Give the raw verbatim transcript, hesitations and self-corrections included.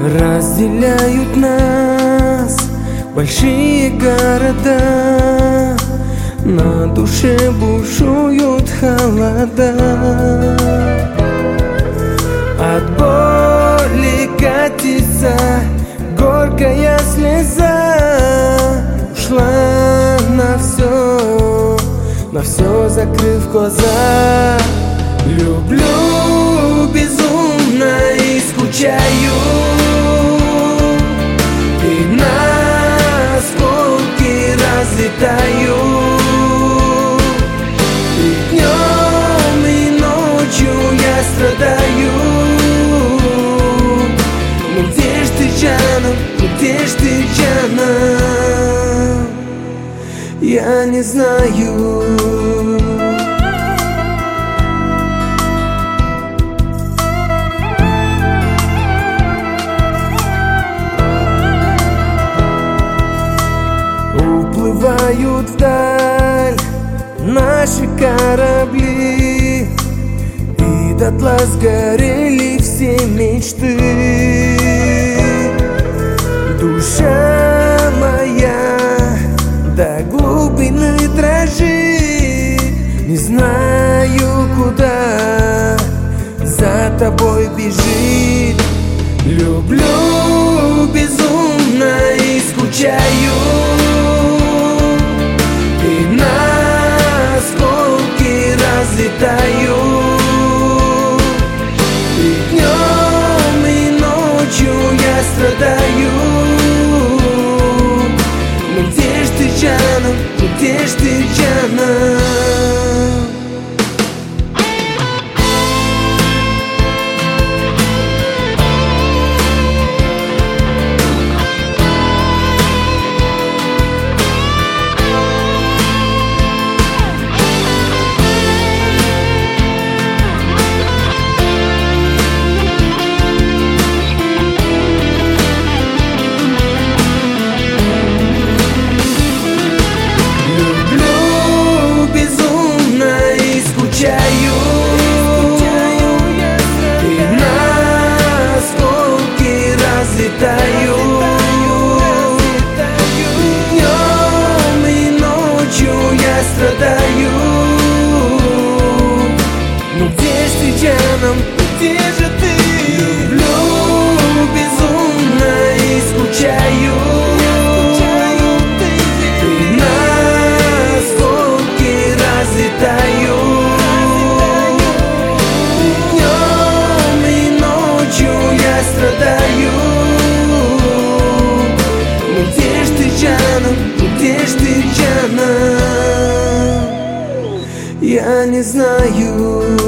Разделяют нас большие города, на душе бушуют холода. От боли катится горькая слеза, ушла на все, на все закрыв глаза. Люблю безумно и скучаю, и на осколки разлетаю. И днем, и ночью я страдаю. Ну где ж ты, Джана, ну где ж ты, Джана? Я не знаю. Уплывают вдаль наши корабли, и дотла сгорели все мечты. Душа моя до глубины дрожит, не знаю, куда за тобой бежит. Люблю безумно и скучаю, и на осколки разлетаю. И днем, и ночью я страдаю. Ну где ж ты, Джана, ну где ж ты, Джана? Страдаю. Ну где ж ты, Джана, где же ты? Люблю безумно и скучаю, и на осколки разлетаю. И днем, и ночью я страдаю. Ну где ж ты, Джана, ну где ж ты, Джана? Я не знаю.